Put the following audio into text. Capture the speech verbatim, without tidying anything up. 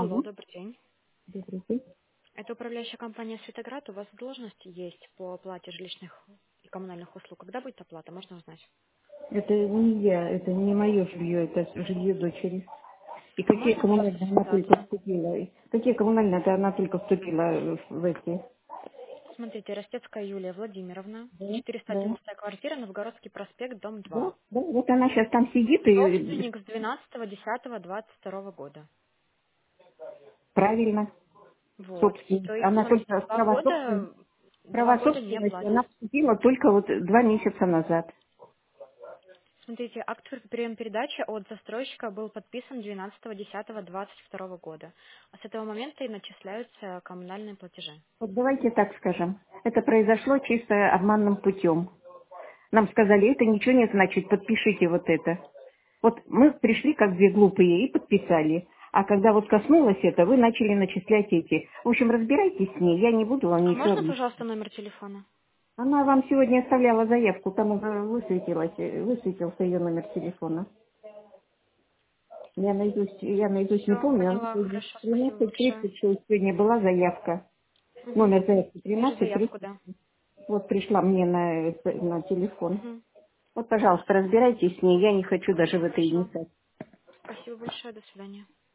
Алло, Алло, добрый день. добрый день. Это управляющая компания «Светоград». У вас должности есть по оплате жилищных и коммунальных услуг. Когда будет оплата, можно узнать? Это не я, это не мое жилье, это жилье дочери. И А какие можно, пожалуйста, коммунальные она только ситуацию? вступила? и Какие коммунальные это она только вступила в эти? Смотрите, Ростецкая Юлия Владимировна, Да, да, четыреста одиннадцатая квартира, Новгородский проспект, дом да, два. да. Вот она сейчас там сидит и Собственник с двенадцатого десятого двадцать второго года. правильно, Вот. собственность. То есть, Она смотрите, только два права собственности, года, два права года не собственности она оплачивается. вступила только вот два месяца назад. Смотрите, акт прием передачи от застройщика был подписан двенадцатого десятого двадцать второго года. А с этого момента и начисляются коммунальные платежи. Вот давайте так скажем. Это произошло чисто обманным путем. Нам сказали, это ничего не значит, подпишите вот это. Вот мы пришли как две глупые и подписали. А когда вот коснулось это, вы начали начислять эти. В общем, разбирайтесь с ней, я не буду вам А ничего можно, объяснять. пожалуйста, номер телефона? Она вам сегодня оставляла заявку, там уже высветилось, э, высветился ее номер телефона. Я найдусь, я найдусь, не Все, помню, она поняла. Хорошо, спасибо тринадцать большое. тридцать шесть сегодня была заявка. Угу. Номер заявки Вижу тринадцать заявку, тридцать. да. Вот пришла мне на, э, на телефон. Угу. Вот, пожалуйста, разбирайтесь с ней, я не хочу даже в это и Хорошо. вникать. Спасибо большое. До свидания.